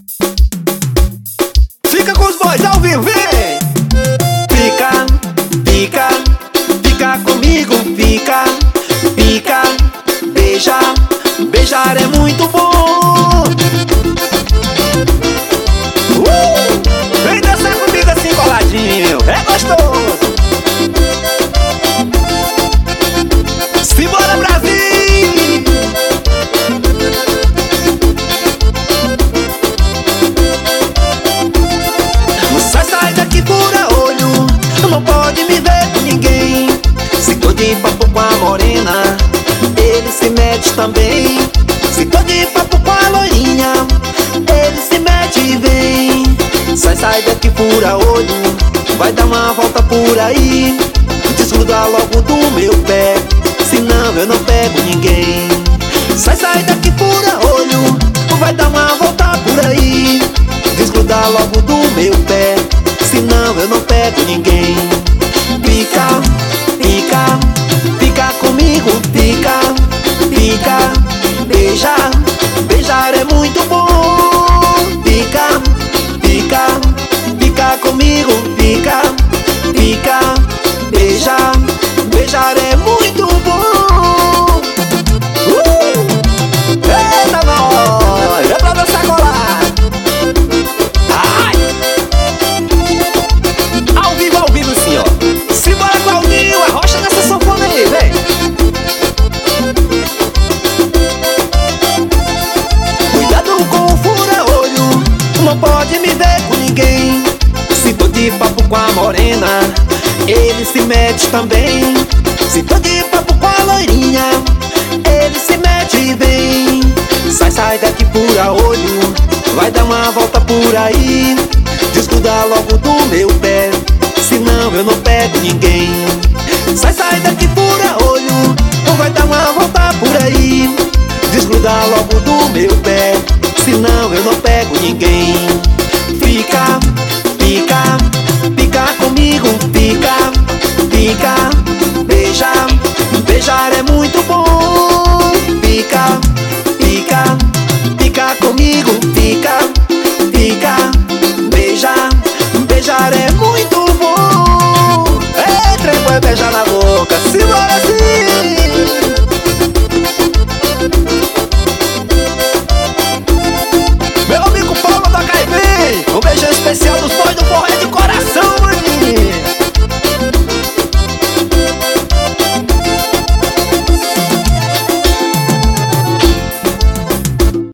Fica com os boys ao vivo, vem! Fica, fica, fica comigo, fica, fica, beija, beijar é muito bom. Vem dançar comigo assim coladinho, é gostoso. Simbora, Brasil! Sai daqui, fura olho, não pode me ver com ninguém. Se tô de papo com a morena, ele se mete também. Se tô de papo com a loirinha, ele se mete e vem. Sai daqui, fura olho, vai dar uma volta por aí. Desgruda logo do meu pé, senão eu não pego ninguém. Sai daqui, fura olho, vai dar uma volta por aí. Desgruda logo do meu pé, senão eu não pego ninguém. Fica, fica, fica comigo, fica, fica, beija, beijar é muito bom. Fica, fica, fica comigo, fica, fica, beija, beijar é muito bom. Eita nós, é pra dançar colar. Ai! Ao vivo sim, ó. Simbora, Claudinho, arrocha nessa sanfona aí, vem. Cuidado com o fura-olho, não pode me ver com ninguém. Se tô de papo com a morena, ele se mete também. Se tô de papo com a loirinha, ele se mete e vem. Sai daqui, fura-olho, vai dar uma volta por aí. Desgruda logo do meu pé, senão eu não pego ninguém. Sai daqui, fura-olho, vai dar uma volta por aí. Desgruda logo do meu pé, senão eu não pego ninguém. Fica, fica, fica comigo, fica, fica, beija, beijar é muito bom. Fica, fica, fica comigo,